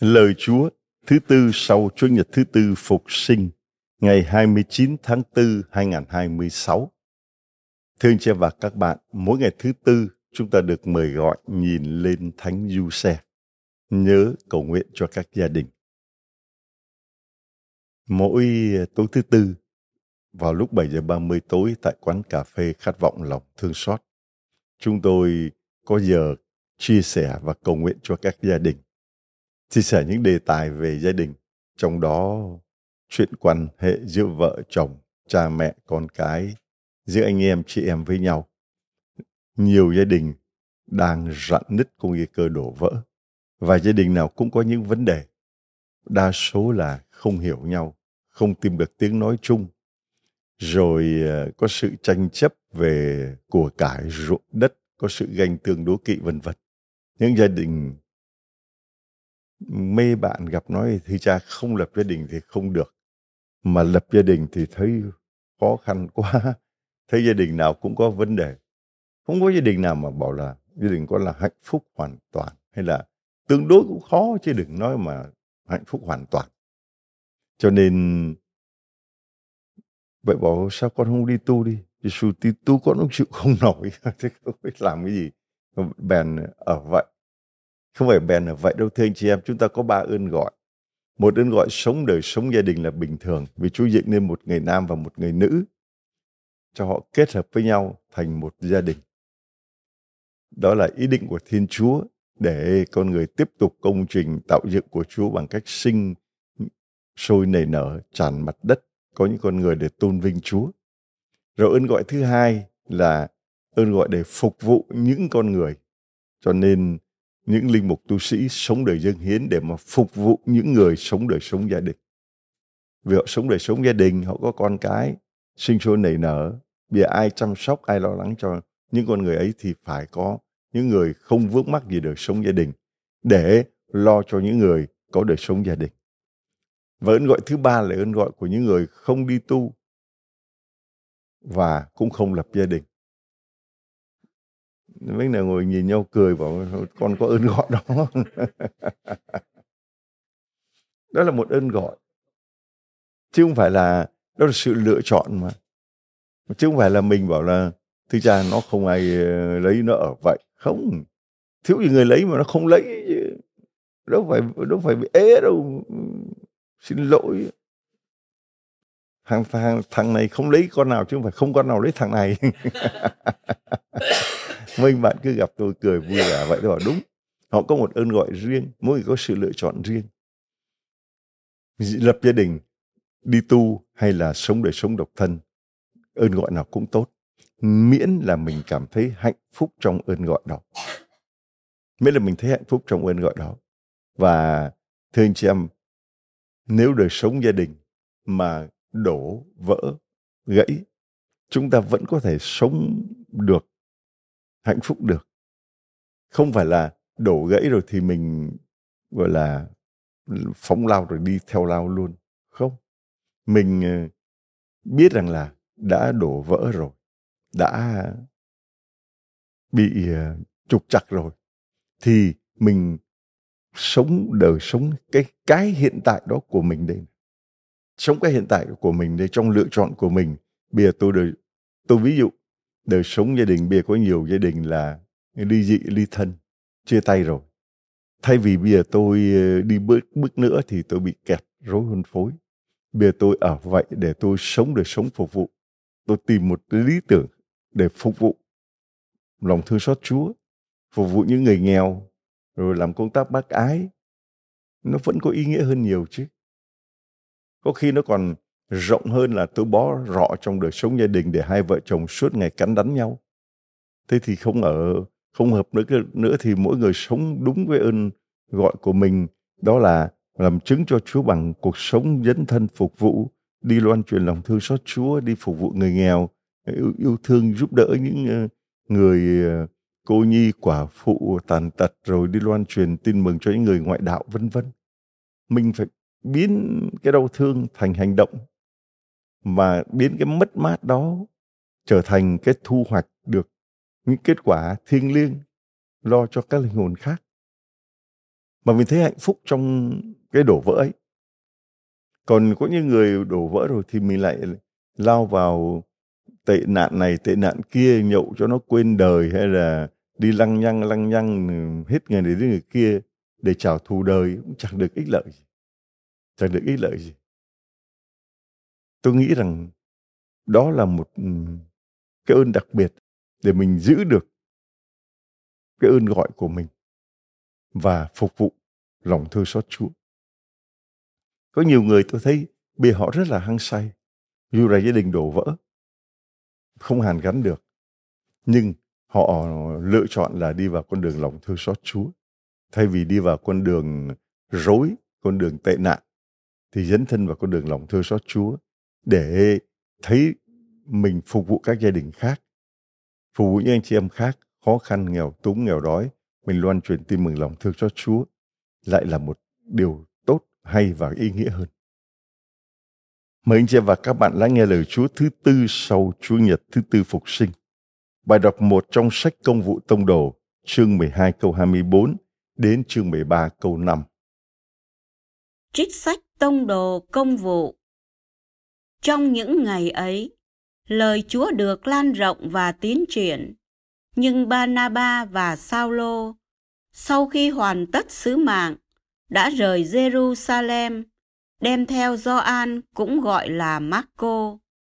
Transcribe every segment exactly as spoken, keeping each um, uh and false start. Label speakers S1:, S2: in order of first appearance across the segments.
S1: Lời Chúa thứ tư sau Chúa Nhật thứ tư Phục sinh, ngày hai mươi chín tháng tư hai nghìn không trăm hai mươi sáu. Thưa anh chị và các bạn, mỗi ngày thứ tư chúng ta được mời gọi nhìn lên Thánh Giuse, nhớ cầu nguyện cho các gia đình. Mỗi tối thứ tư vào lúc bảy giờ ba mươi tối tại quán cà phê Khát vọng lòng thương xót, chúng tôi có giờ chia sẻ và cầu nguyện cho các gia đình. Chia sẻ những đề tài về gia đình, trong đó chuyện quan hệ giữa vợ chồng, cha mẹ, con cái, giữa anh em, chị em với nhau. Nhiều gia đình đang rạn nứt có nguy cơ đổ vỡ, và gia đình nào cũng có những vấn đề. Đa số là không hiểu nhau, không tìm được tiếng nói chung, rồi có sự tranh chấp về của cải, ruộng đất, có sự ganh tương đố kỵ vân vân. Những gia đình mê bạn gặp nói thì cha không lập gia đình thì không được, mà lập gia đình thì thấy khó khăn quá, thấy gia đình nào cũng có vấn đề. Không có gia đình nào mà bảo là gia đình có là hạnh phúc hoàn toàn, hay là tương đối cũng khó, chứ đừng nói mà hạnh phúc hoàn toàn. Cho nên vậy bảo sao con không đi tu đi, dù đi tu con cũng chịu không nổi, thế không biết làm cái gì, bèn ở vậy. Không phải bèn ở vậy đâu thưa anh chị em, chúng ta có ba ơn gọi. Một ơn gọi sống đời sống gia đình là bình thường, vì Chúa dựng nên một người nam và một người nữ, cho họ kết hợp với nhau thành một gia đình. Đó là ý định của Thiên Chúa để con người tiếp tục công trình tạo dựng của Chúa bằng cách sinh sôi nảy nở tràn mặt đất, có những con người để tôn vinh Chúa. Rồi ơn gọi thứ hai là ơn gọi để phục vụ những con người. Cho nên những linh mục tu sĩ sống đời dâng hiến để mà phục vụ những người sống đời sống gia đình. Vì họ sống đời sống gia đình, họ có con cái sinh sôi nảy nở, vì ai chăm sóc, ai lo lắng cho những con người ấy thì phải có những người không vướng mắc gì đời sống gia đình để lo cho những người có đời sống gia đình. Và ơn gọi thứ ba là ơn gọi của những người không đi tu và cũng không lập gia đình. Mấy người ngồi nhìn nhau cười bảo con có ơn gọi đó. Đó là một ơn gọi, chứ không phải là đó là sự lựa chọn mà. Chứ không phải là mình bảo là thưa cha nó không ai lấy nó ở vậy. Không, thiếu gì người lấy mà nó không lấy, đâu phải đâu phải bị ế đâu. Xin lỗi, thằng, thằng, thằng này không lấy con nào chứ không phải không con nào lấy thằng này. Mấy bạn cứ gặp tôi cười vui vẻ vậy, tôi bảo đúng. Họ có một ơn gọi riêng, mỗi người có sự lựa chọn riêng. Lập gia đình, đi tu hay là sống đời sống độc thân, ơn gọi nào cũng tốt, miễn là mình cảm thấy hạnh phúc trong ơn gọi đó. Miễn là mình thấy hạnh phúc trong ơn gọi đó. Và thưa anh chị em, nếu đời sống gia đình mà đổ vỡ, gãy, chúng ta vẫn có thể sống được, hạnh phúc được. Không phải là đổ gãy rồi thì mình gọi là phóng lao rồi đi theo lao luôn. Không. Mình biết rằng là đã đổ vỡ rồi, đã bị trục trặc rồi, thì mình sống đời sống cái cái hiện tại đó của mình đây. Sống cái hiện tại của mình đây, trong lựa chọn của mình. Bây giờ tôi đời, tôi ví dụ đời sống gia đình, bây giờ có nhiều gia đình là ly dị, ly thân, chia tay rồi. Thay vì bây giờ tôi đi bước bước nữa thì tôi bị kẹt rối hôn phối. Bây giờ tôi ở vậy để tôi sống đời sống phục vụ. Tôi tìm một lý tưởng để phục vụ lòng thương xót Chúa, phục vụ những người nghèo, rồi làm công tác bác ái. Nó vẫn có ý nghĩa hơn nhiều chứ. Có khi nó còn rộng hơn là tôi bó rọ trong đời sống gia đình để hai vợ chồng suốt ngày cắn đắn nhau. Thế thì không ở, không hợp nữa, nữa thì mỗi người sống đúng với ơn gọi của mình. Đó là làm chứng cho Chúa bằng cuộc sống dấn thân phục vụ, đi loan truyền lòng thương xót Chúa, đi phục vụ người nghèo, yêu, yêu thương giúp đỡ những người cô nhi, quả phụ, tàn tật, rồi đi loan truyền tin mừng cho những người ngoại đạo, vân vân. Mình phải biến cái đau thương thành hành động, mà biến cái mất mát đó trở thành cái thu hoạch được những kết quả thiêng liêng lo cho các linh hồn khác. Mà mình thấy hạnh phúc trong cái đổ vỡ ấy. Còn có những người đổ vỡ rồi thì mình lại lao vào tệ nạn này, tệ nạn kia, nhậu cho nó quên đời, hay là đi lăng nhăng, lăng nhăng hết ngày này đến người kia để trả thù đời, cũng chẳng được ích lợi gì. Chẳng được ích lợi gì. Tôi nghĩ rằng đó là một cái ơn đặc biệt để mình giữ được cái ơn gọi của mình và phục vụ lòng thương xót Chúa. Có nhiều người tôi thấy bây họ rất là hăng say, dù là gia đình đổ vỡ, không hàn gắn được, nhưng họ lựa chọn là đi vào con đường lòng thương xót Chúa, thay vì đi vào con đường rối, con đường tệ nạn, thì dấn thân vào con đường lòng thương xót Chúa để thấy mình phục vụ các gia đình khác, phục vụ những anh chị em khác khó khăn, nghèo túng, nghèo đói. Mình loan truyền tin mừng lòng thương xót Chúa lại là một điều tốt, hay và ý nghĩa hơn. Mời anh chị em và các bạn lắng nghe lời Chúa thứ tư sau Chúa Nhật thứ tư phục sinh. Bài đọc một trong sách Công vụ Tông đồ, chương mười hai câu hai mươi bốn đến chương mười ba câu năm.
S2: Trích sách Tông đồ Công vụ. Trong những ngày ấy, lời Chúa được lan rộng và tiến triển, nhưng Ba-na-ba và Sao-lô, sau khi hoàn tất sứ mạng, đã rời Giê-ru-sa-lem, đem theo Gioan cũng gọi là Mác-cô.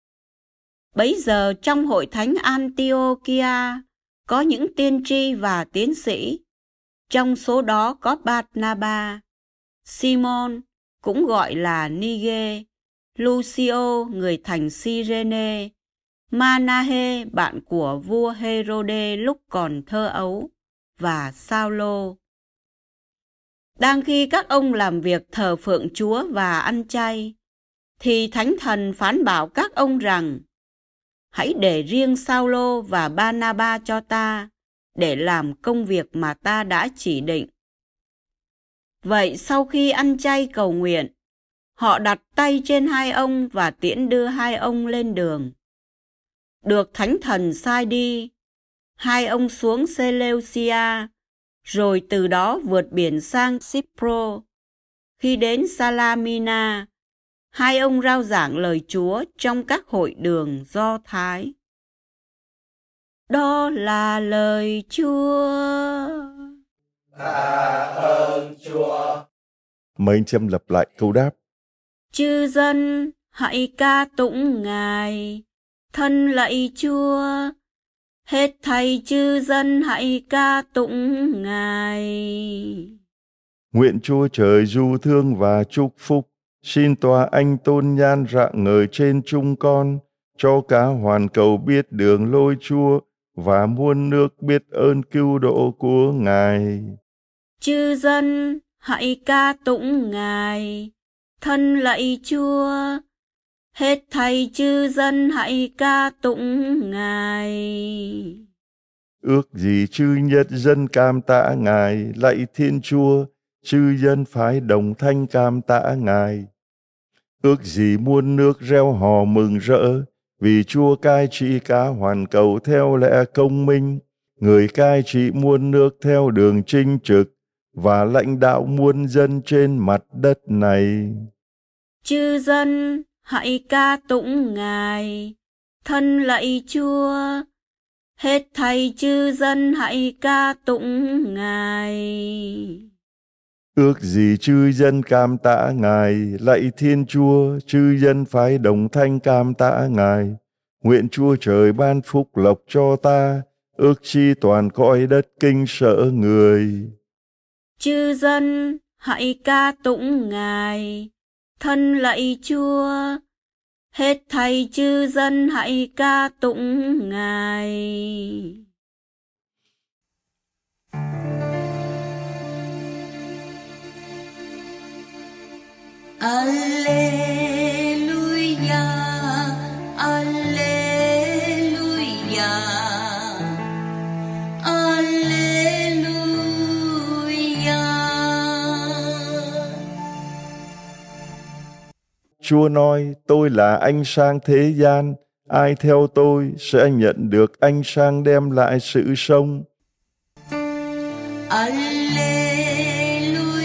S2: Bấy giờ trong hội thánh Antiochia có những tiên tri và tiến sĩ, trong số đó có Bát-na-ba, Simon cũng gọi là Nige, Lucio người thành Cyrene, Ma-na-hê bạn của vua Hê-rô-đê lúc còn thơ ấu, và Sao-lô. Đang khi các ông làm việc thờ phượng Chúa và ăn chay, thì Thánh Thần phán bảo các ông rằng: hãy để riêng Sao-lô và Ba-na-ba cho ta, để làm công việc mà ta đã chỉ định. Vậy sau khi ăn chay cầu nguyện, họ đặt tay trên hai ông và tiễn đưa hai ông lên đường. Được Thánh Thần sai đi, hai ông xuống Seleucia, rồi từ đó vượt biển sang Cypro. Khi đến Salamina, hai ông rao giảng lời Chúa trong các hội đường Do Thái. Đó là lời Chúa.
S3: Tạ ơn Chúa.
S1: Mời anh chị em lặp lại câu đáp.
S2: Chư dân hãy ca tụng Ngài, thân lạy Chúa. Hết thảy chư dân hãy ca tụng Ngài.
S1: Nguyện Chúa Trời du thương và chúc phúc, xin tòa anh tôn nhan rạng ngời trên chúng con, cho cả hoàn cầu biết đường lối Chúa và muôn nước biết ơn cứu độ của Ngài.
S2: Chư dân hãy ca tụng Ngài, thân lạy Chúa. Hết thảy chư dân hãy ca tụng Ngài.
S1: Ước gì chư nhất dân cam tạ Ngài, lạy Thiên Chúa, chư dân phải đồng thanh cam tạ Ngài. Ước gì muôn nước reo hò mừng rỡ, vì Chúa cai trị cả hoàn cầu theo lẽ công minh, người cai trị muôn nước theo đường chính trực, và lãnh đạo muôn dân trên mặt đất này.
S2: Chư dân hãy ca tụng Ngài, thân lạy Chúa. Hết thảy chư dân hãy ca tụng Ngài.
S1: Ước gì chư dân cam tạ Ngài, lạy Thiên Chúa, chư dân phải đồng thanh cam tạ Ngài. Nguyện Chúa Trời ban phúc lộc cho ta, ước chi toàn cõi đất kinh sợ người.
S2: Chư dân hãy ca tụng Ngài, thân lạy Chúa. Hết thảy chư dân hãy ca tụng Ngài.
S4: Alleluia, Alleluia, Alleluia.
S1: Chúa nói, tôi là ánh sáng thế gian, ai theo tôi sẽ nhận được ánh sáng đem lại sự sống.
S4: Alleluia.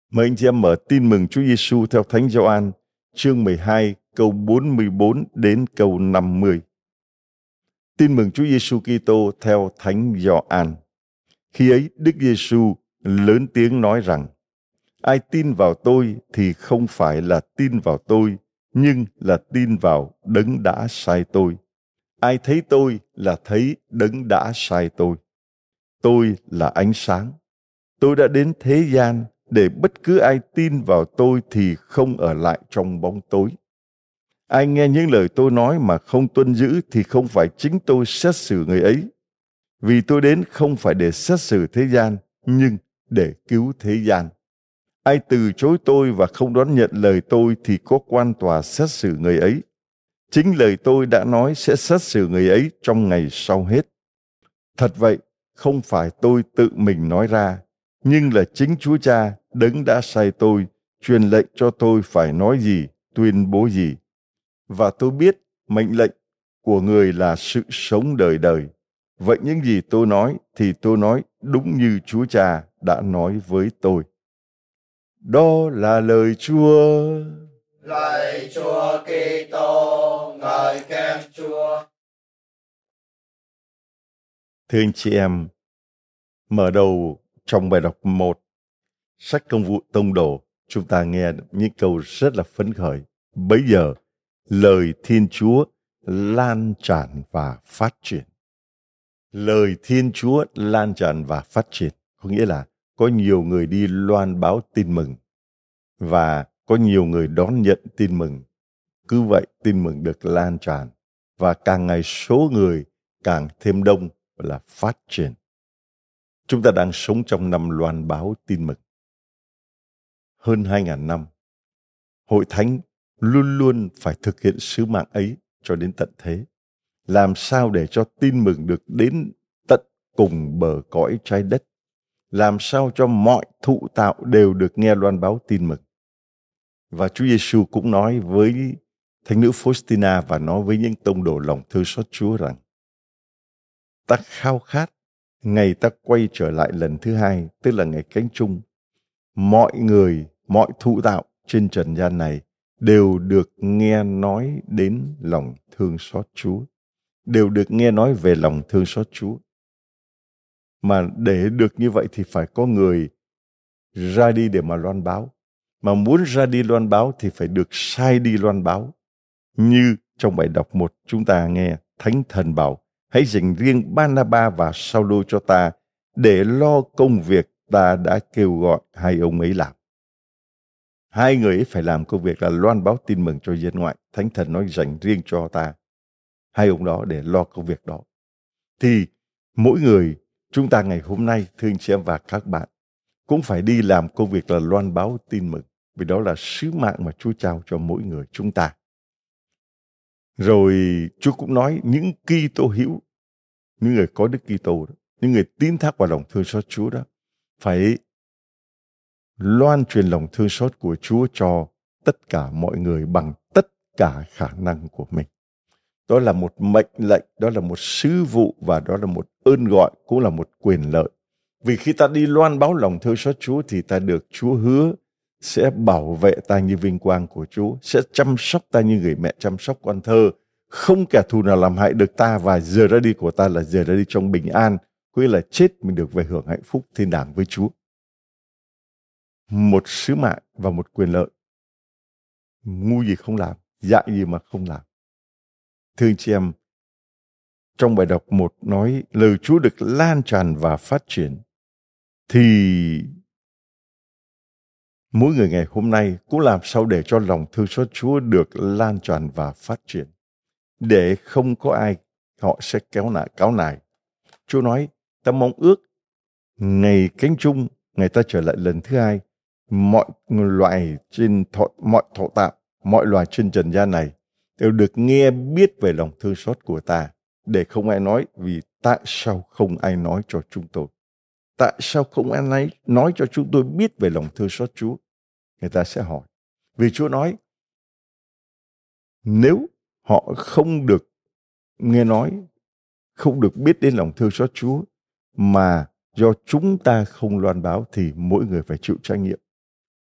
S1: Mời anh chị em mở tin mừng Chúa Giêsu theo Thánh Gioan chương mười hai câu bốn mươi bốn đến câu năm mươi. Tin mừng Chúa Giêsu Kitô theo Thánh Gioan. Khi ấy Đức Giêsu lớn tiếng nói rằng: ai tin vào tôi thì không phải là tin vào tôi, nhưng là tin vào Đấng đã sai tôi. Ai thấy tôi là thấy Đấng đã sai tôi. Tôi là ánh sáng. Tôi đã đến thế gian để bất cứ ai tin vào tôi thì không ở lại trong bóng tối. Ai nghe những lời tôi nói mà không tuân giữ thì không phải chính tôi xét xử người ấy. Vì tôi đến không phải để xét xử thế gian, nhưng để cứu thế gian. Ai từ chối tôi và không đón nhận lời tôi thì có quan tòa xét xử người ấy. Chính lời tôi đã nói sẽ xét xử người ấy trong ngày sau hết. Thật vậy, không phải tôi tự mình nói ra, nhưng là chính Chúa Cha Đấng đã sai tôi, truyền lệnh cho tôi phải nói gì, tuyên bố gì. Và tôi biết mệnh lệnh của người là sự sống đời đời. Vậy những gì tôi nói thì tôi nói đúng như Chúa Cha đã nói với tôi. Đó là lời Chúa.
S3: Lạy Chúa Kitô, ngợi khen Chúa.
S1: Thưa anh chị em, mở đầu trong bài đọc một, sách Công vụ Tông Đồ, chúng ta nghe những câu rất là phấn khởi. Bấy giờ, lời Thiên Chúa lan tràn và phát triển. Lời Thiên Chúa lan tràn và phát triển, có nghĩa là có nhiều người đi loan báo tin mừng và có nhiều người đón nhận tin mừng. Cứ vậy tin mừng được lan tràn và càng ngày số người càng thêm đông là phát triển. Chúng ta đang sống trong năm loan báo tin mừng. Hơn hai ngàn năm, Hội Thánh luôn luôn phải thực hiện sứ mạng ấy cho đến tận thế. Làm sao để cho tin mừng được đến tận cùng bờ cõi trái đất? Làm sao cho mọi thụ tạo đều được nghe loan báo tin mừng? Và Chúa Giêsu cũng nói với Thánh nữ Faustina và nói với những tông đồ lòng thương xót Chúa rằng: ta khao khát ngày ta quay trở lại lần thứ hai, tức là ngày cánh chung. Mọi người, mọi thụ tạo trên trần gian này đều được nghe nói đến lòng thương xót Chúa, đều được nghe nói về lòng thương xót Chúa. Mà để được như vậy thì phải có người ra đi để mà loan báo. Mà muốn ra đi loan báo thì phải được sai đi loan báo. Như trong bài đọc một chúng ta nghe Thánh Thần bảo: hãy dành riêng Ba-na-ba và Sao-lô cho ta để lo công việc ta đã kêu gọi hai ông ấy làm. Hai người ấy phải làm công việc là loan báo tin mừng cho dân ngoại. Thánh Thần nói dành riêng cho ta hai ông đó để lo công việc đó. Thì mỗi người chúng ta ngày hôm nay, thưa anh chị em và các bạn, cũng phải đi làm công việc là loan báo tin mừng. Vì đó là sứ mạng mà Chúa trao cho mỗi người chúng ta. Rồi Chúa cũng nói những Kitô hữu, những người có Đức Kitô đó, những người tín thác vào lòng thương xót Chúa đó, phải loan truyền lòng thương xót của Chúa cho tất cả mọi người bằng tất cả khả năng của mình. Đó là một mệnh lệnh, đó là một sứ vụ và đó là một ơn gọi, cũng là một quyền lợi. Vì khi ta đi loan báo lòng thương xót Chúa thì ta được Chúa hứa sẽ bảo vệ ta như vinh quang của Chúa, sẽ chăm sóc ta như người mẹ chăm sóc con thơ. Không kẻ thù nào làm hại được ta và giờ ra đi của ta là giờ ra đi trong bình an, có nghĩa là chết mình được về hưởng hạnh phúc thiên đàng với Chúa. Một sứ mạng và một quyền lợi. Ngu gì không làm, dại gì mà không làm. Thưa anh chị em, trong bài đọc một nói lời Chúa được lan tràn và phát triển, thì mỗi người ngày hôm nay cũng làm sao để cho lòng thương xót Chúa được lan tràn và phát triển, để không có ai họ sẽ kéo nại cáo nài. Chúa nói ta mong ước ngày cánh chung, ngày ta trở lại lần thứ hai, mọi loài trên thọ, mọi thọ tạo, mọi loài trên trần gian này đều được nghe biết về lòng thương xót của ta, để không ai nói vì tại sao không ai nói cho chúng tôi? Tại sao không ai nói cho chúng tôi biết về lòng thương xót Chúa? Người ta sẽ hỏi. Vì Chúa nói nếu họ không được nghe nói, không được biết đến lòng thương xót Chúa, mà do chúng ta không loan báo thì mỗi người phải chịu trách nhiệm.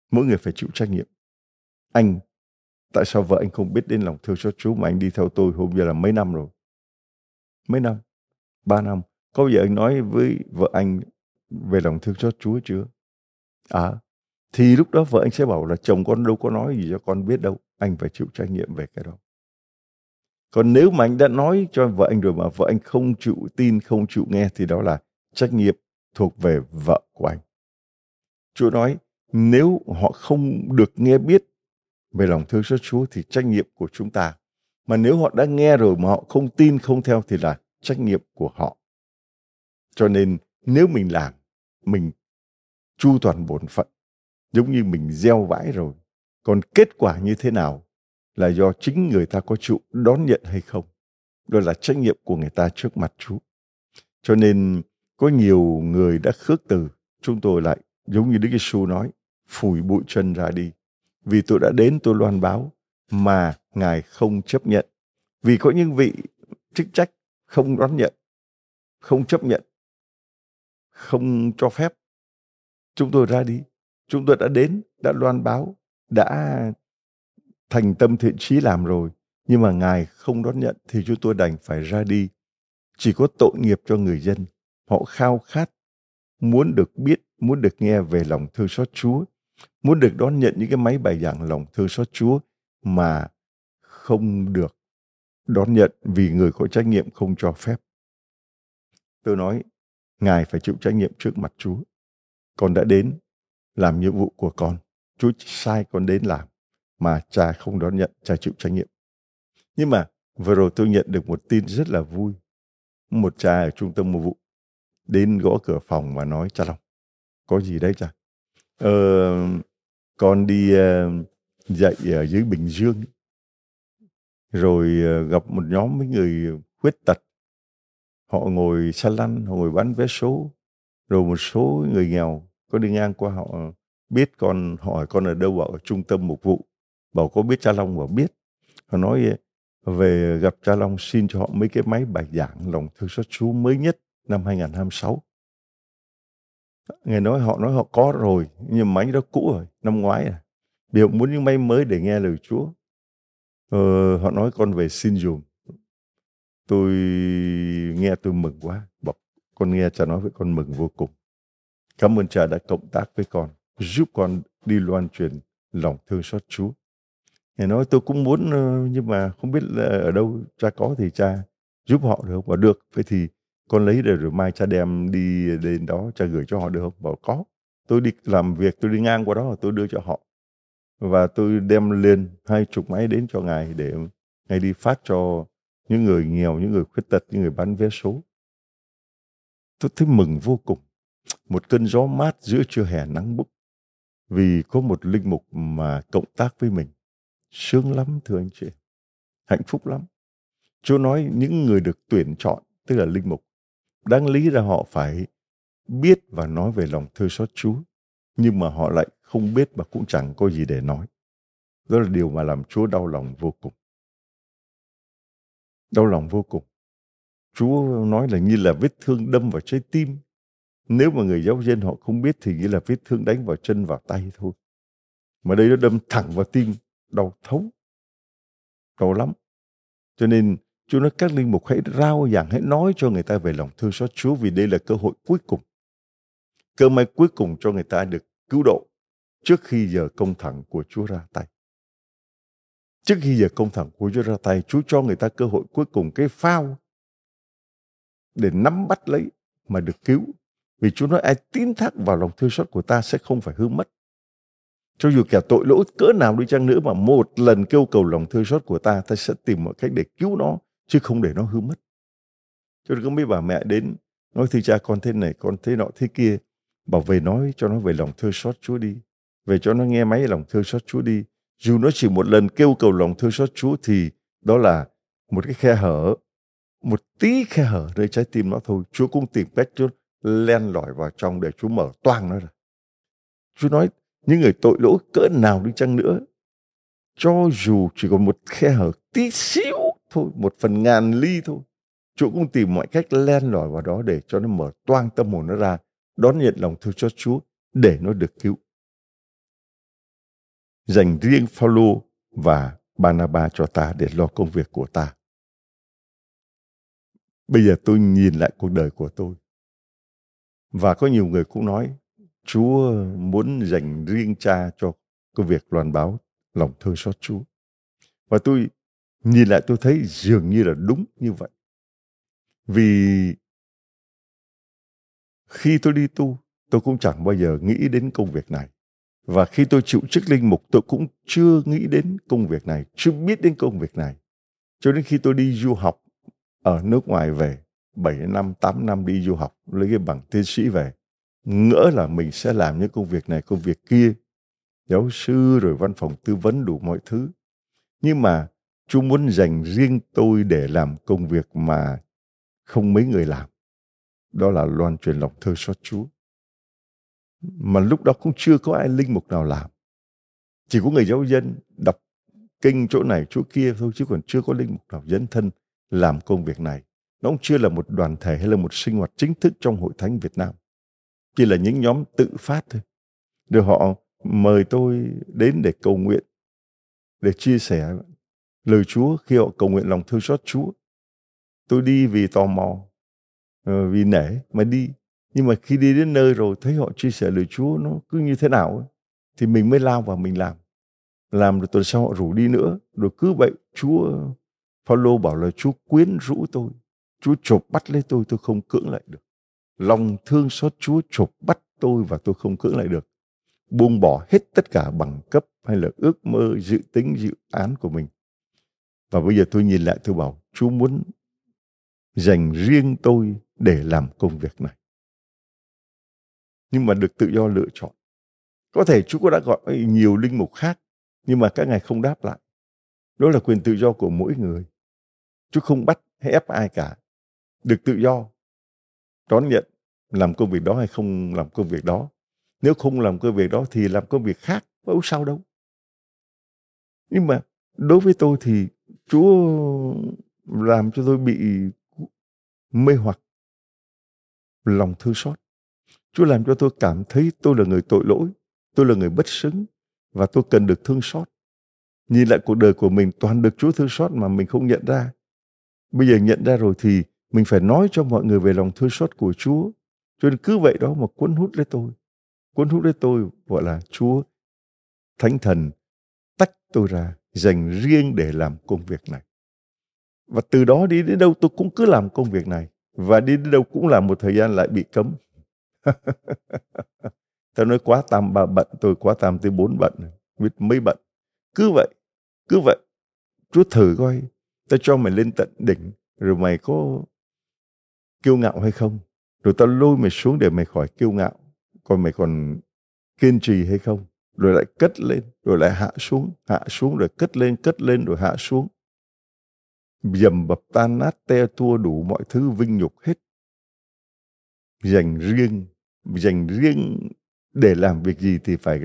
S1: Mỗi người phải chịu trách nhiệm. Anh, tại sao vợ anh không biết đến lòng thương xót Chúa mà anh đi theo tôi hôm giờ là mấy năm rồi? Mấy năm? Ba năm. Có bao giờ anh nói với vợ anh về lòng thương xót Chúa chưa? À, thì lúc đó vợ anh sẽ bảo là chồng con đâu có nói gì cho con biết đâu. Anh phải chịu trách nhiệm về cái đó. Còn nếu mà anh đã nói cho vợ anh rồi mà vợ anh không chịu tin, không chịu nghe thì đó là trách nhiệm thuộc về vợ của anh. Chúa nói nếu họ không được nghe biết về lòng thương xót Chúa thì trách nhiệm của chúng ta. Mà nếu họ đã nghe rồi mà họ không tin, không theo thì là trách nhiệm của họ. Cho nên nếu mình làm, mình chu toàn bổn phận, giống như mình gieo vãi rồi. Còn kết quả như thế nào là do chính người ta có chịu đón nhận hay không. Đó là trách nhiệm của người ta trước mặt Chúa. Cho nên có nhiều người đã khước từ, chúng tôi lại giống như Đức Giêsu nói, phủi bụi chân ra đi. Vì tôi đã đến tôi loan báo mà Ngài không chấp nhận. Vì có những vị chức trách không đón nhận, không chấp nhận, không cho phép. Chúng tôi ra đi. Chúng tôi đã đến, đã loan báo, đã thành tâm thiện chí làm rồi. Nhưng mà Ngài không đón nhận thì chúng tôi đành phải ra đi. Chỉ có tội nghiệp cho người dân. Họ khao khát, muốn được biết, muốn được nghe về lòng thương xót Chúa, muốn được đón nhận những cái máy bài giảng lòng thương xót Chúa mà không được đón nhận vì người có trách nhiệm không cho phép. Tôi nói, Ngài phải chịu trách nhiệm trước mặt Chúa. Con đã đến làm nhiệm vụ của con. Chúa sai con đến làm mà cha không đón nhận, cha chịu trách nhiệm. Nhưng mà vừa rồi tôi nhận được một tin rất là vui. Một cha ở trung tâm mục vụ đến gõ cửa phòng và nói: cha Long, có gì đấy cha? Ờ, con đi uh, dạy ở dưới Bình Dương, rồi uh, gặp một nhóm mấy người khuyết tật. Họ ngồi xe lăn, họ ngồi bán vé số, rồi một số người nghèo có đi ngang qua, họ biết con, hỏi con ở đâu, bảo ở trung tâm mục vụ. Bảo có biết cha Long, bảo biết. Họ nói về gặp cha Long, xin cho họ mấy cái máy bài giảng lòng thương xót Chúa mới nhất năm hai không hai sáu. Người nói họ nói họ có rồi, nhưng máy đó cũ rồi, năm ngoái à. Vì họ muốn những máy mới để nghe lời Chúa. Ờ, họ nói con về xin dùm. Tôi nghe tôi mừng quá. Bảo con nghe cha nói với con mừng vô cùng. Cảm ơn cha đã cộng tác với con, giúp con đi loan truyền lòng thương xót Chúa. Người nói tôi cũng muốn, nhưng mà không biết là ở đâu cha có thì cha giúp họ được không? Bảo được, vậy thì con lấy rồi, rồi mai cha đem đi đến đó, cha gửi cho họ được không? Bảo có. Tôi đi làm việc, tôi đi ngang qua đó, tôi đưa cho họ. Và tôi đem lên hai chục máy đến cho Ngài để Ngài đi phát cho những người nghèo, những người khuyết tật, những người bán vé số. Tôi thấy mừng vô cùng. Một cơn gió mát giữa trưa hè nắng bức. Vì có một linh mục mà cộng tác với mình. Sướng lắm thưa anh chị. Hạnh phúc lắm. Chúa nói những người được tuyển chọn, tức là linh mục, đáng lý ra họ phải biết và nói về lòng thương xót Chúa. Nhưng mà họ lại không biết và cũng chẳng có gì để nói. Đó là điều mà làm Chúa đau lòng vô cùng. Đau lòng vô cùng. Chúa nói là như là vết thương đâm vào trái tim. Nếu mà người giáo dân họ không biết thì nghĩa là vết thương đánh vào chân, vào tay thôi. Mà đây nó đâm thẳng vào tim, đau thấu. Đau lắm. Cho nên Chúa nói các linh mục hãy rao giảng, hãy nói cho người ta về lòng thương xót Chúa, vì đây là cơ hội cuối cùng. Cơ may cuối cùng cho người ta được cứu độ trước khi giờ công thẳng của Chúa ra tay. Trước khi giờ công thẳng của Chúa ra tay, Chúa cho người ta cơ hội cuối cùng, cái phao để nắm bắt lấy mà được cứu. Vì Chúa nói ai tín thác vào lòng thương xót của ta sẽ không phải hư mất. Cho dù kẻ tội lỗi cỡ nào đi chăng nữa mà một lần kêu cầu lòng thương xót của ta, ta sẽ tìm mọi cách để cứu nó, chứ không để nó hư mất. Cho nên có mấy bà mẹ đến nói thưa cha con thế này, con thế nọ thế kia. Bảo về nói cho nó về lòng thương xót Chúa đi. Về cho nó nghe máy lòng thương xót Chúa đi. Dù nó chỉ một lần kêu cầu lòng thương xót Chúa thì đó là một cái khe hở, một tí khe hở nơi trái tim nó thôi. Chúa cũng tìm cách Chúa len lỏi vào trong để Chúa mở toang nó ra. Chúa nói những người tội lỗi cỡ nào đi chăng nữa, cho dù chỉ còn một khe hở tí xíu thôi, một phần ngàn ly thôi, Chúa cũng tìm mọi cách len lỏi vào đó để cho nó mở toang tâm hồn nó ra, đón nhận lòng thương xót Chúa để nó được cứu. dành riêng Phaolô và Barnabas cho ta để lo công việc của ta. Bây giờ tôi nhìn lại cuộc đời của tôi. Và có nhiều người cũng nói, Chúa muốn dành riêng cha cho công việc loan báo lòng thương xót Chúa. Và tôi nhìn lại tôi thấy dường như là đúng như vậy. Vì khi tôi đi tu, tôi cũng chẳng bao giờ nghĩ đến công việc này. Và khi tôi chịu chức linh mục, tôi cũng chưa nghĩ đến công việc này, chưa biết đến công việc này. Cho đến khi tôi đi du học ở nước ngoài về, bảy năm, tám năm đi du học, lấy cái bằng tiến sĩ về, ngỡ là mình sẽ làm những công việc này, công việc kia, giáo sư rồi văn phòng tư vấn đủ mọi thứ. Nhưng mà Chúa muốn dành riêng tôi để làm công việc mà không mấy người làm. Đó là loan truyền lòng thương xót Chúa. Mà lúc đó cũng chưa có ai linh mục nào làm. Chỉ có người giáo dân đọc kinh chỗ này chỗ kia thôi, chứ còn chưa có linh mục nào dấn thân làm công việc này. Nó cũng chưa là một đoàn thể hay là một sinh hoạt chính thức trong Hội Thánh Việt Nam. Chỉ là những nhóm tự phát thôi. Rồi họ mời tôi đến để cầu nguyện, để chia sẻ lời Chúa khi họ cầu nguyện lòng thương xót Chúa. Tôi đi vì tò mò, vì nể mà đi. Nhưng mà khi đi đến nơi rồi thấy họ chia sẻ lời Chúa nó cứ như thế nào ấy, thì mình mới lao vào mình làm. Làm rồi tuần sau họ rủ đi nữa. Rồi cứ vậy Chúa, Phaolô bảo là Chúa quyến rũ tôi. Chúa chộp bắt lấy tôi, tôi không cưỡng lại được. Lòng thương xót Chúa chộp bắt tôi và tôi không cưỡng lại được. Buông bỏ hết tất cả bằng cấp hay là ước mơ, dự tính, dự án của mình. Và bây giờ tôi nhìn lại tôi bảo Chúa muốn dành riêng tôi để làm công việc này. Nhưng mà được tự do lựa chọn. Có thể Chúa có đã gọi nhiều linh mục khác, nhưng mà các ngài không đáp lại. Đó là quyền tự do của mỗi người. Chúa không bắt hay ép ai cả. Được tự do đón nhận làm công việc đó hay không làm công việc đó. Nếu không làm công việc đó thì làm công việc khác, có sao đâu. Nhưng mà đối với tôi thì Chúa làm cho tôi bị mê hoặc lòng thương xót. Chúa làm cho tôi cảm thấy tôi là người tội lỗi, tôi là người bất xứng và tôi cần được thương xót. Nhìn lại cuộc đời của mình toàn được Chúa thương xót mà mình không nhận ra. Bây giờ nhận ra rồi thì mình phải nói cho mọi người về lòng thương xót của Chúa. Cho nên cứ vậy đó mà cuốn hút lấy tôi. Cuốn hút lấy tôi gọi là Chúa Thánh Thần tách tôi ra, dành riêng để làm công việc này. Và từ đó đi đến đâu tôi cũng cứ làm công việc này. Và đi đến đâu cũng làm một thời gian lại bị cấm. Tao nói quá tam ba bận, tôi quá tam tới bốn bận, biết mấy bận. Cứ vậy, cứ vậy. Chúa thử coi, tao cho mày lên tận đỉnh, rồi mày có kiêu ngạo hay không? Rồi tao lôi mày xuống để mày khỏi kiêu ngạo. Còn mày còn kiên trì hay không? Rồi lại cất lên, rồi lại hạ xuống, hạ xuống, rồi cất lên, cất lên, rồi hạ xuống. Dầm bập tan nát te tua đủ mọi thứ vinh nhục hết. Dành riêng, dành riêng để làm việc gì thì phải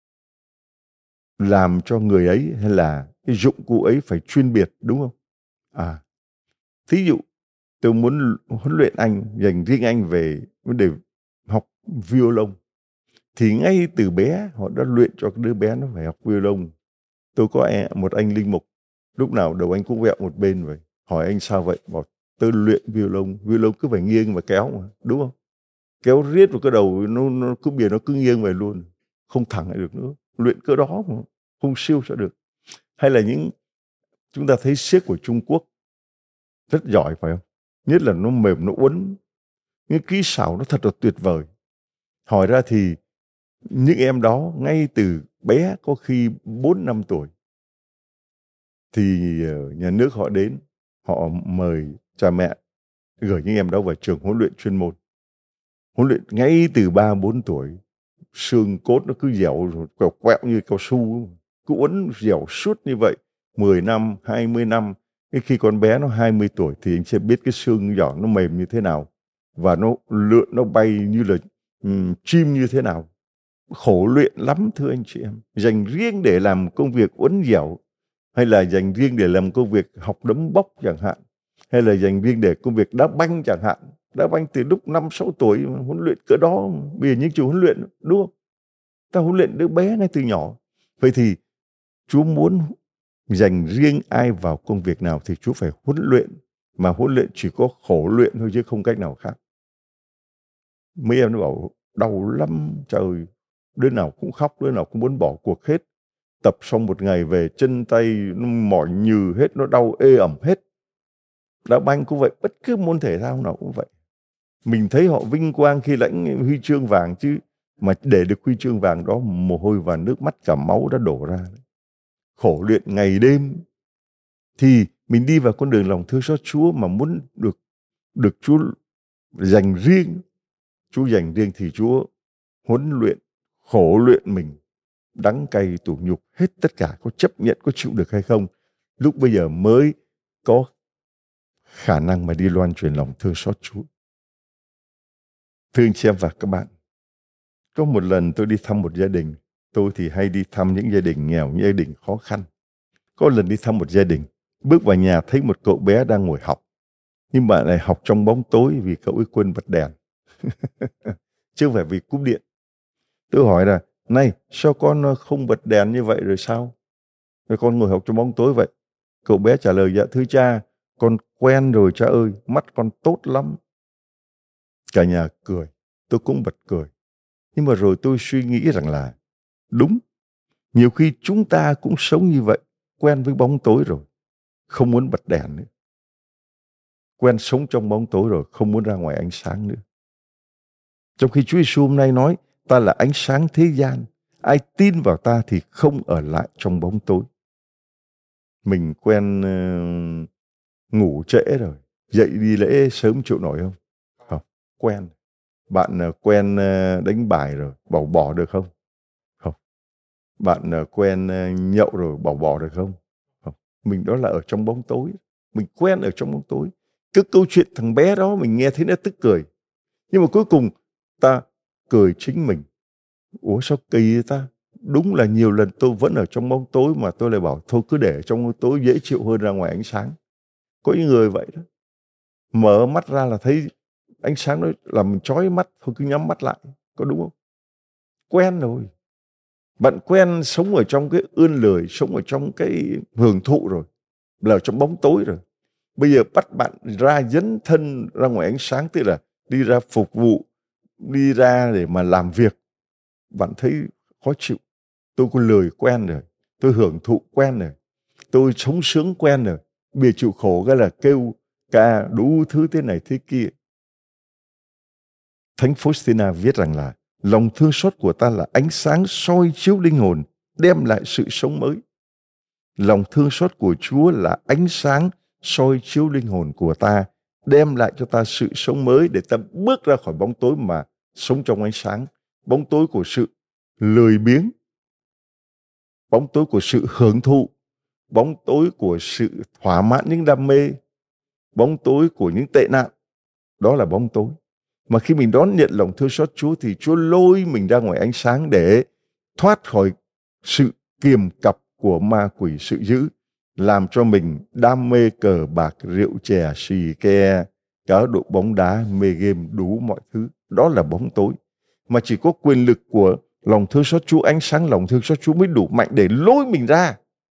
S1: làm cho người ấy hay là cái dụng cụ ấy phải chuyên biệt, đúng không? À, thí dụ tôi muốn huấn luyện anh, dành riêng anh về vấn đề học violon, thì ngay từ bé họ đã luyện cho đứa bé nó phải học violon. Tôi có một anh linh mục, lúc nào đầu anh cũng vẹo một bên vậy. Hỏi anh sao vậy? Bảo tôi luyện violon, violon cứ phải nghiêng và kéo mà, đúng không? Kéo riết vào cái đầu nó, nó cứ bìa nó cứ nghiêng về luôn, không thẳng lại được nữa. Luyện cỡ đó mà không siêu sao được. Hay là những chúng ta thấy siếc của Trung Quốc rất giỏi phải không? Nhất là nó mềm, nó uốn, những kỹ xảo nó thật là tuyệt vời. Hỏi ra thì những em đó ngay từ bé, có khi bốn năm tuổi, thì nhà nước họ đến, họ mời cha mẹ gửi những em đó vào trường huấn luyện chuyên môn. Huấn luyện ngay từ ba bốn tuổi, xương cốt nó cứ dẻo quẹo quẹo như cao su, cứ uốn dẻo suốt như vậy, mười năm, hai mươi năm. Cái khi con bé nó hai mươi tuổi thì anh sẽ biết cái xương nhỏ nó mềm như thế nào, và nó lượn, nó bay như là um, chim như thế nào. Khổ luyện lắm thưa anh chị em. Dành riêng để làm công việc uốn dẻo, hay là dành riêng để làm công việc học đấm bốc chẳng hạn, hay là dành riêng để công việc đá banh chẳng hạn. Đá banh từ lúc năm sáu tuổi huấn luyện cỡ đó, bây giờ những trường huấn luyện, đúng không? Ta huấn luyện đứa bé ngay từ nhỏ. Vậy thì Chúa muốn dành riêng ai vào công việc nào thì Chúa phải huấn luyện. Mà huấn luyện chỉ có khổ luyện thôi chứ không cách nào khác. Mấy em nó bảo đau lắm trời. Đứa nào cũng khóc, đứa nào cũng muốn bỏ cuộc hết. Tập xong một ngày về chân tay nó mỏi nhừ hết, nó đau ê ẩm hết. Đá banh cũng vậy, bất cứ môn thể thao nào cũng vậy. Mình thấy họ vinh quang khi lãnh huy chương vàng chứ. Mà để được huy chương vàng đó, mồ hôi và nước mắt cả máu đã đổ ra. Khổ luyện ngày đêm. Thì mình đi vào con đường lòng thương xót Chúa mà muốn được, được Chúa dành riêng. Chúa dành riêng thì Chúa huấn luyện, khổ luyện mình. Đắng cay tủ nhục hết tất cả, có chấp nhận, có chịu được hay không. Lúc bây giờ mới có khả năng mà đi loan truyền lòng thương xót Chúa. Thưa anh chị em và các bạn, có một lần tôi đi thăm một gia đình. Tôi thì hay đi thăm những gia đình nghèo, những gia đình khó khăn. Có lần đi thăm một gia đình, bước vào nhà thấy một cậu bé đang ngồi học. Nhưng mà lại học trong bóng tối vì cậu ấy quên bật đèn. Chứ không phải vì cúp điện. Tôi hỏi là, này, sao con không bật đèn như vậy rồi sao? Rồi con ngồi học trong bóng tối vậy. Cậu bé trả lời, dạ thưa cha, con quen rồi cha ơi, mắt con tốt lắm. Cả nhà cười, tôi cũng bật cười. Nhưng mà rồi tôi suy nghĩ rằng là, đúng, nhiều khi chúng ta cũng sống như vậy, quen với bóng tối rồi, không muốn bật đèn nữa. Quen sống trong bóng tối rồi, không muốn ra ngoài ánh sáng nữa. Trong khi Chúa Giêsu hôm nay nói, ta là ánh sáng thế gian, ai tin vào ta thì không ở lại trong bóng tối. Mình quen uh, ngủ trễ rồi, dậy đi lễ sớm chịu nổi không? Không, quen. Bạn uh, quen uh, đánh bài rồi, bảo bỏ được không? Không. Bạn uh, quen uh, nhậu rồi, bảo bỏ được không? Không. Mình đó là ở trong bóng tối. Mình quen ở trong bóng tối. Cái câu chuyện thằng bé đó mình nghe thấy nó tức cười. Nhưng mà cuối cùng ta cười chính mình. Ủa sao kỳ vậy ta? Đúng là nhiều lần tôi vẫn ở trong bóng tối mà tôi lại bảo thôi cứ để trong bóng tối dễ chịu hơn ra ngoài ánh sáng. Có những người vậy đó. Mở mắt ra là thấy ánh sáng nó làm mình chói mắt, thôi cứ nhắm mắt lại. Có đúng không? Quen rồi. Bạn quen sống ở trong cái ươn lười, sống ở trong cái hưởng thụ rồi. Là ở trong bóng tối rồi. Bây giờ bắt bạn ra dấn thân ra ngoài ánh sáng, tức là đi ra phục vụ, đi ra để mà làm việc. Bạn thấy khó chịu. Tôi có lười quen rồi. Tôi hưởng thụ quen rồi. Tôi sống sướng quen rồi. Bây giờ chịu khổ cái là kêu ca đủ thứ thế này thế kia. Thánh Faustina viết rằng là lòng thương xót của ta là ánh sáng soi chiếu linh hồn, đem lại sự sống mới. Lòng thương xót của Chúa là ánh sáng soi chiếu linh hồn của ta, đem lại cho ta sự sống mới để ta bước ra khỏi bóng tối mà sống trong ánh sáng. Bóng tối của sự lười biếng, bóng tối của sự hưởng thụ, bóng tối của sự thỏa mãn những đam mê, bóng tối của những tệ nạn. Đó là bóng tối. Mà khi mình đón nhận lòng thương xót Chúa thì Chúa lôi mình ra ngoài ánh sáng để thoát khỏi sự kiềm cặp của ma quỷ sự dữ, làm cho mình đam mê cờ bạc, rượu chè, xì ke, cá độ bóng đá, mê game, đủ mọi thứ. Đó là bóng tối. Mà chỉ có quyền lực của lòng thương xót Chúa, ánh sáng lòng thương xót Chúa mới đủ mạnh để lôi mình ra.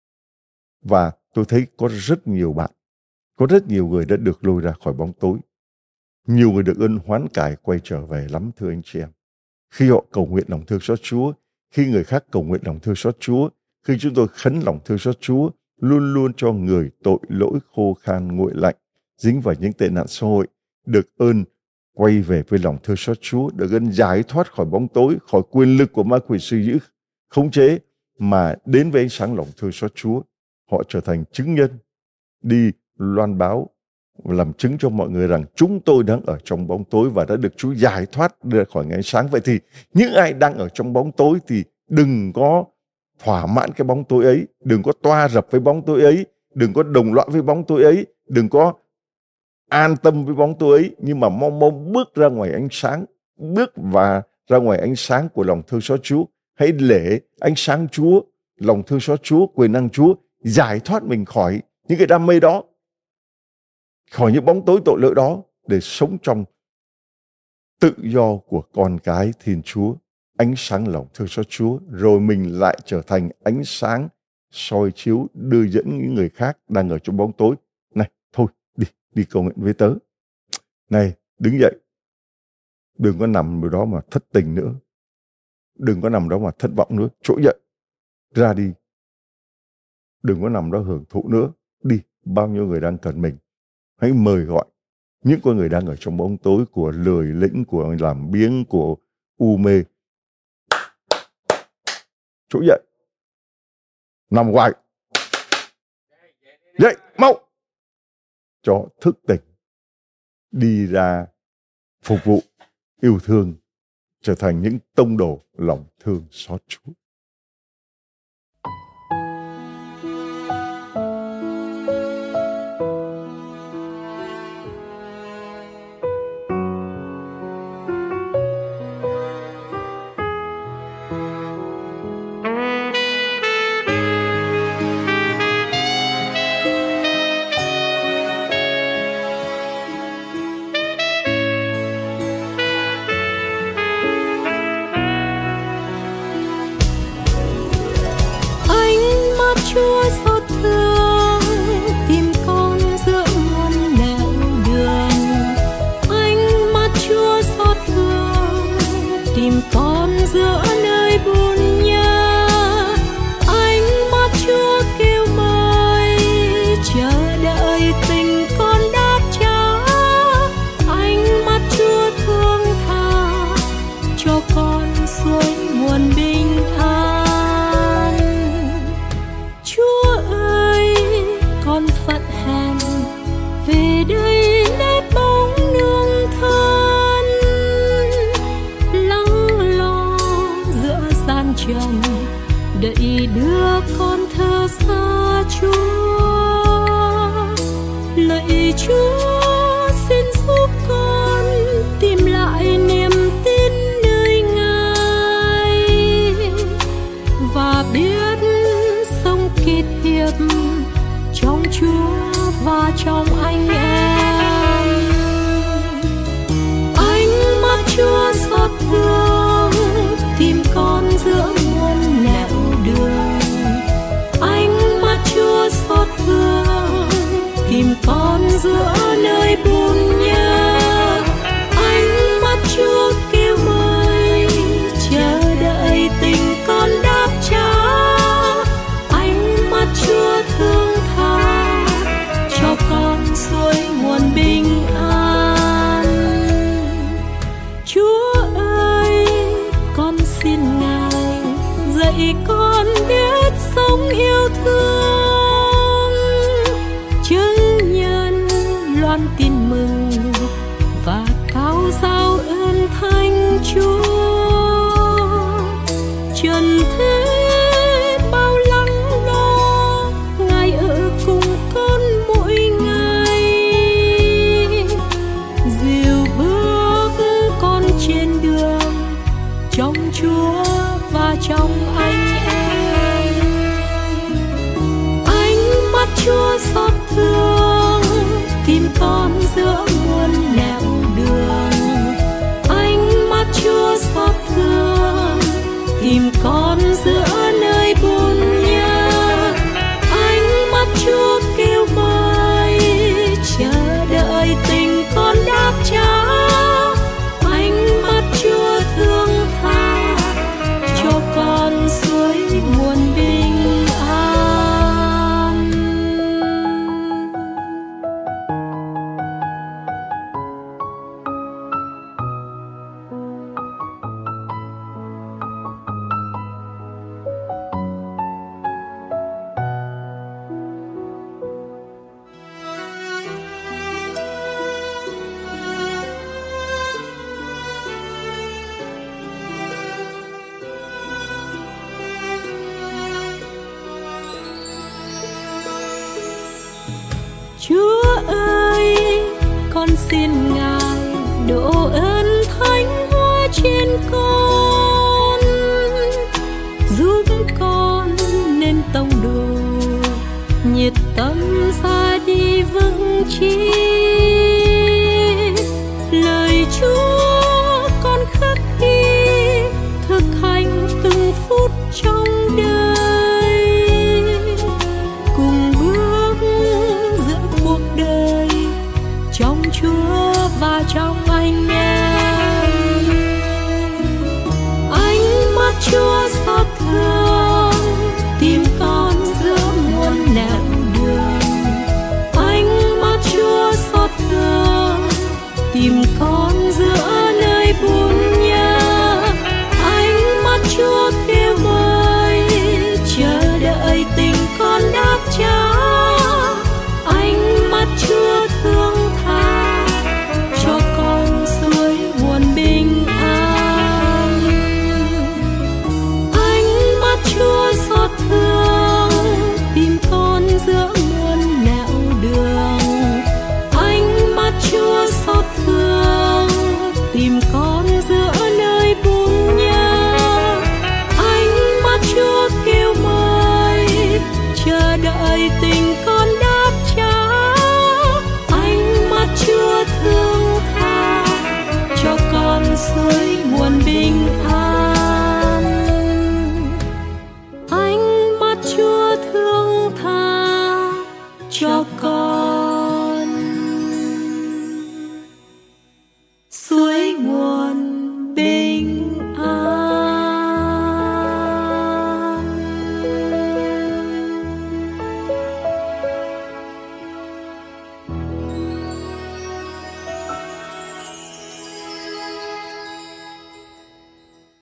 S1: Và tôi thấy có rất nhiều bạn, có rất nhiều người đã được lôi ra khỏi bóng tối. Nhiều người được ơn hoán cải quay trở về lắm thưa anh chị em. Khi họ cầu nguyện lòng thương xót Chúa, khi người khác cầu nguyện lòng thương xót Chúa, khi chúng tôi khấn lòng thương xót Chúa, luôn luôn cho người tội lỗi khô khan nguội lạnh, dính vào những tệ nạn xã hội, được ơn quay về với lòng thương xót Chúa, được ơn giải thoát khỏi bóng tối, khỏi quyền lực của ma quỷ sự dữ khống chế, mà đến với ánh sáng lòng thương xót Chúa. Họ trở thành chứng nhân, đi loan báo, làm chứng cho mọi người rằng chúng tôi đang ở trong bóng tối và đã được Chúa giải thoát đưa khỏi ánh sáng. Vậy thì những ai đang ở trong bóng tối thì đừng có thỏa mãn cái bóng tối ấy, đừng có toa rập với bóng tối ấy, đừng có đồng loạn với bóng tối ấy, đừng có an tâm với bóng tối ấy, nhưng mà mong mong bước ra ngoài ánh sáng, bước và ra ngoài ánh sáng của lòng thương xót Chúa. Hãy để ánh sáng Chúa, lòng thương xót Chúa, quyền năng Chúa giải thoát mình khỏi những cái đam mê đó, khỏi những bóng tối tội lỗi đó, để sống trong tự do của con cái Thiên Chúa, ánh sáng lòng thương xót Chúa, rồi mình lại trở thành ánh sáng soi chiếu, đưa dẫn những người khác đang ở trong bóng tối. Này, thôi, đi, đi cầu nguyện với tớ. Này, đứng dậy. Đừng có nằm ở đó mà thất tình nữa. Đừng có nằm đó mà thất vọng nữa. Trỗi dậy, ra đi. Đừng có nằm đó hưởng thụ nữa. Đi, bao nhiêu người đang cần mình. Hãy mời gọi những con người đang ở trong bóng tối của lười lĩnh, của làm biếng, của u mê. Trỗi dậy. Nằm hoài. Dậy, mau. Cho thức tỉnh. Đi ra phục vụ, yêu thương, trở thành những tông đồ lòng thương xót Chúa.
S4: Chúa xót thương tìm con giữa muôn nẻo đường. Ánh mắt Chúa xót thương tìm con giữa nơi buồn nhớ. Ánh mắt Chúa kêu mời chờ đợi tình con đáp trả. Ánh mắt Chúa thương tha cho con suối nguồn bình an. Con phận hèn về đây nếp bóng nương thân, lắng lo giữa gian trần đợi đưa con thơ xa Chúa. Lạy Chúa xin giúp con tìm lại niềm tin nơi Ngài và biết sống kiệt hiệp trong Chúa và trong anh em. Ánh mắt Chúa xót thương tìm con giữa muôn nẻo đường. Ánh mắt Chúa xót thương tìm con giữa nơi buồn nhớ. Ánh mắt Chúa kêu mời chờ đợi tình con đáp trả. Ánh mắt Chúa thương cho con suối nguồn bình an. Chúa ơi, con xin Ngài dạy con biết sống yêu thương, chứng nhân loan tin mừng và cao giao ơn Thánh Chúa. Trần thế trong Chúa và trong anh em. Ánh mắt Chúa xót thương tìm con giữa muôn nẻo đường. Ánh mắt Chúa xót thương tìm con giữa nơi buồn nhớ. Ánh mắt Chúa kêu mời chờ đợi tình con đáp trả. Ánh mắt Chúa thương tha cho con suối nguồn bình an. Chúa ơi, con xin Ngài đổ ơn thánh hóa trên con, giúp con nên tông đồ nhiệt tâm ra đi vững chí. Lời Chúa con khắc ghi thực hành từng phút trong đời, trong